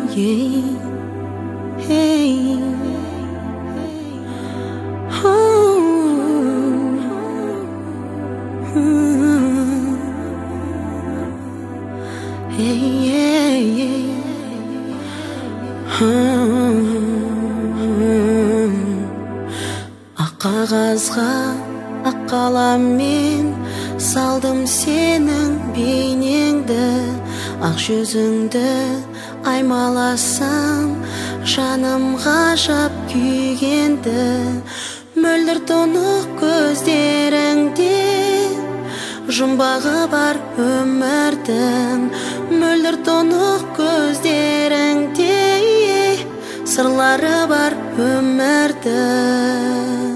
Ақ қағазға ақ қаламмен салдым сенің бейнеңді, ақ жүзіңді аймаласам жаным ғажап күйгенді. Мөлдір тұнық көздеріңде жұмбағы бар өмірдің, мөлдір тұнық көздеріңде сырлары бар өмірдің.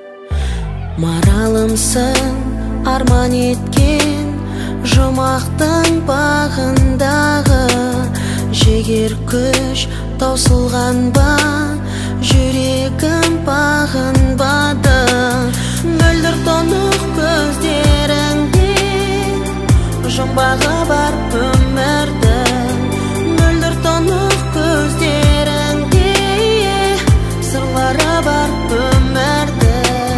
Маралымсың арман еткен жұмақтың бағындағы, жігер күш таусылған ба, жүрегім бағынбады. Мөлдір тұнық көздеріңде жұмбағы бар өмірдің, мөлдір тұнық көздеріңде сырлары бар өмірдің.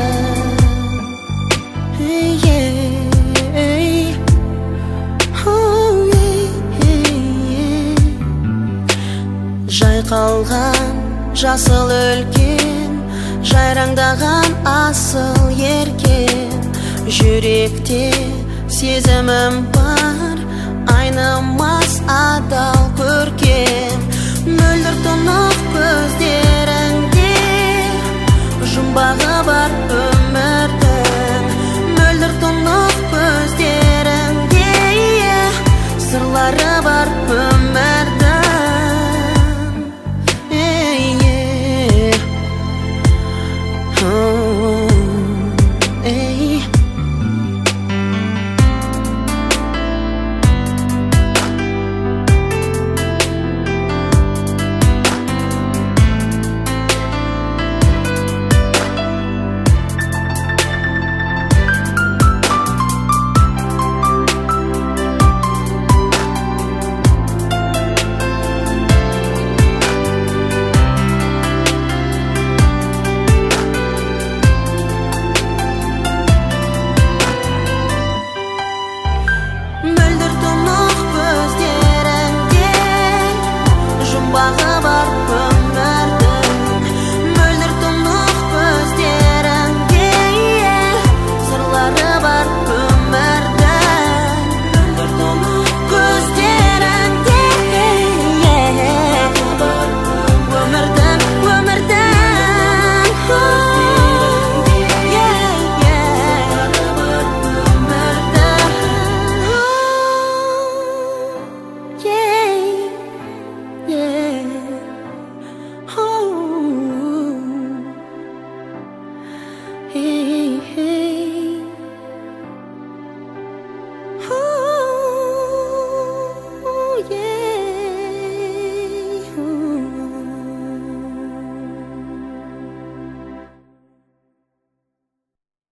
Жайқалған жасыл өлкен, жайраңдаған асыл еркен, жүректе сезімім бар, айнымас адал көркем. Мөлдір тұнық көздеріңде жұмбағы